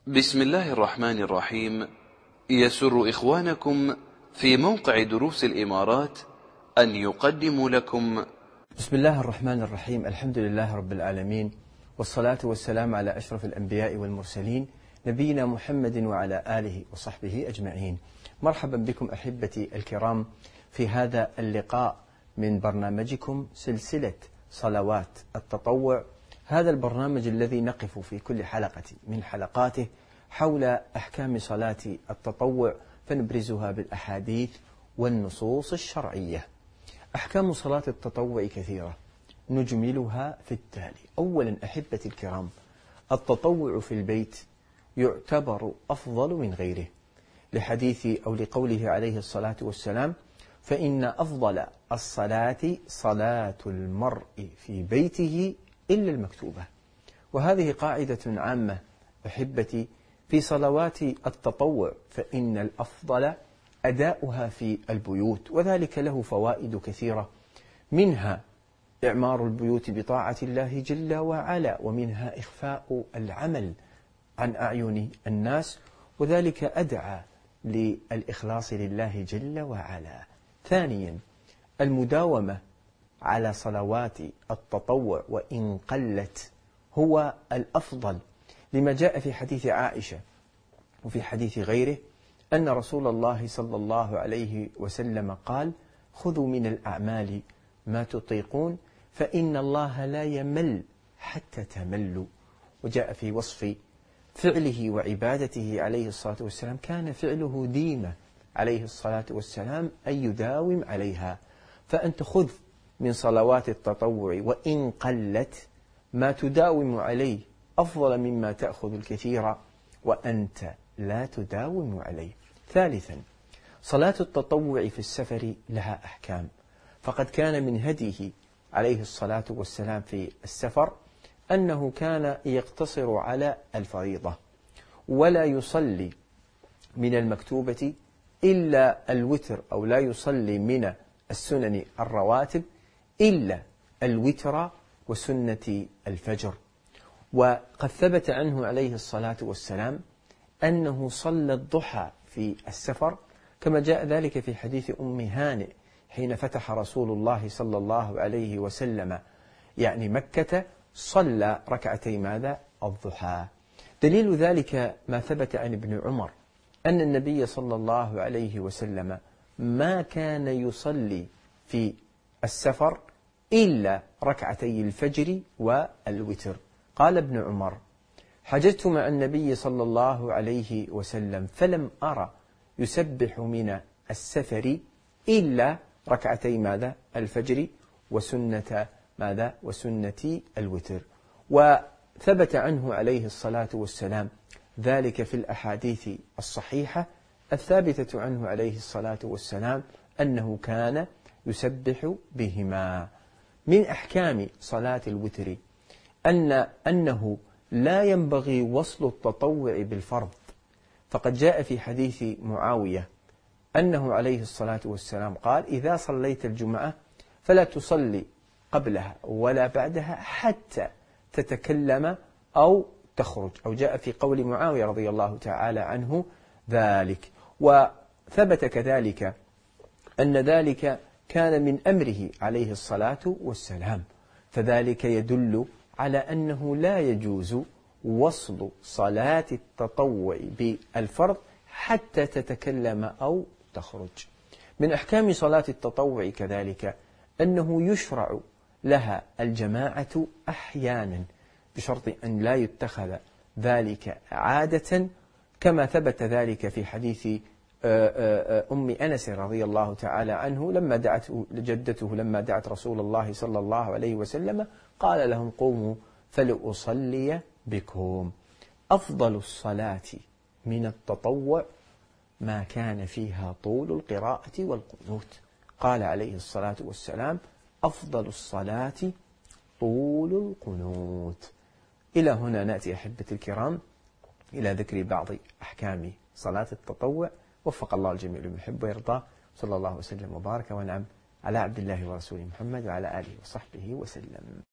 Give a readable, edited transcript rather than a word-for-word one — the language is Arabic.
بسم الله الرحمن الرحيم. يسر إخوانكم في موقع دروس الإمارات أن يقدموا لكم بسم الله الرحمن الرحيم. الحمد لله رب العالمين، والصلاة والسلام على أشرف الأنبياء والمرسلين نبينا محمد وعلى آله وصحبه أجمعين. مرحبا بكم أحبتي الكرام في هذا اللقاء من برنامجكم سلسلة صلوات التطوع. هذا البرنامج الذي نقف في كل حلقة من حلقاته حول أحكام صلاة التطوع فنبرزها بالأحاديث والنصوص الشرعية. أحكام صلاة التطوع كثيرة نجملها في التالي. أولا أحبتي الكرام، التطوع في البيت يعتبر أفضل من غيره، لحديث أو لقوله عليه الصلاة والسلام: فإن أفضل الصلاة صلاة المرء في بيته إلا المكتوبة. وهذه قاعدة عامة أحبتي في صلوات التطوع، فإن الأفضل أداؤها في البيوت، وذلك له فوائد كثيرة، منها إعمار البيوت بطاعة الله جل وعلا، ومنها إخفاء العمل عن أعين الناس، وذلك أدعى للإخلاص لله جل وعلا. ثانيا، المداومة على صلوات التطوع وإن قلت هو الأفضل، لما جاء في حديث عائشة وفي حديث غيره أن رسول الله صلى الله عليه وسلم قال: خذوا من الأعمال ما تطيقون فإن الله لا يمل حتى تملوا. وجاء في وصف فعله وعبادته عليه الصلاة والسلام: كان فعله ديمة عليه الصلاة والسلام أن يداوم عليها. فأنت خذ من صلوات التطوع وإن قلت ما تداوم عليه أفضل مما تأخذ الكثير وأنت لا تداوم عليه. ثالثا، صلاة التطوع في السفر لها أحكام، فقد كان من هديه عليه الصلاة والسلام في السفر أنه كان يقتصر على الفريضة، ولا يصلي من المكتوبة إلا الوتر، أو لا يصلي من السنن الرواتب إلا الوتر وسنة الفجر. وقد ثبت عنه عليه الصلاة والسلام أنه صلى الضحى في السفر، كما جاء ذلك في حديث أم هانئ حين فتح رسول الله صلى الله عليه وسلم مكة، صلى ركعتي ماذا؟ الضحى. دليل ذلك ما ثبت عن ابن عمر أن النبي صلى الله عليه وسلم ما كان يصلي في السفر إلا ركعتي الفجر والوتر. قال ابن عمر: حججت مع النبي صلى الله عليه وسلم فلم أرى يسبح من السفر إلا ركعتي ماذا؟ الفجر وسنة ماذا؟ وسنة الوتر. وثبت عنه عليه الصلاة والسلام ذلك في الأحاديث الصحيحة الثابتة عنه عليه الصلاة والسلام أنه كان يسبح بهما. من أحكام صلاة الوتر أنه لا ينبغي وصل التطوع بالفرض، فقد جاء في حديث معاوية أنه عليه الصلاة والسلام قال: إذا صليت الجمعة فلا تصلي قبلها ولا بعدها حتى تتكلم أو تخرج، أو جاء في قول معاوية رضي الله تعالى عنه ذلك. وثبت كذلك أن ذلك كان من أمره عليه الصلاة والسلام، فذلك يدل على أنه لا يجوز وصل صلاة التطوع بالفرض حتى تتكلم أو تخرج. من أحكام صلاة التطوع كذلك أنه يشرع لها الجماعة أحيانا، بشرط أن لا يتخذ ذلك عادة، كما ثبت ذلك في حديث أم أنس رضي الله تعالى عنه لما دعته جدته لما دعت رسول الله صلى الله عليه وسلم قال لهم: قوموا فلأصلي بكم. أفضل الصلاة من التطوع ما كان فيها طول القراءة والقنوت. قال عليه الصلاة والسلام: أفضل الصلاة طول القنوت. إلى هنا نأتي أحبتي الكرام إلى ذكر بعض أحكام صلاة التطوع. وفق الله الجميع لما يحب ويرضى، صلى الله وسلم وبارك ونعم على عبد الله ورسوله محمد وعلى آله وصحبه وسلم.